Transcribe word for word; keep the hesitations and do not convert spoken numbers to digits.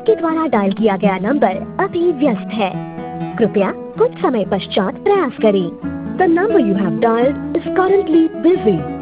आपके द्वारा डायल किया गया नंबर अभी व्यस्त है। कृपया कुछ समय पश्चात प्रयास करें। The number you have dialled is currently busy.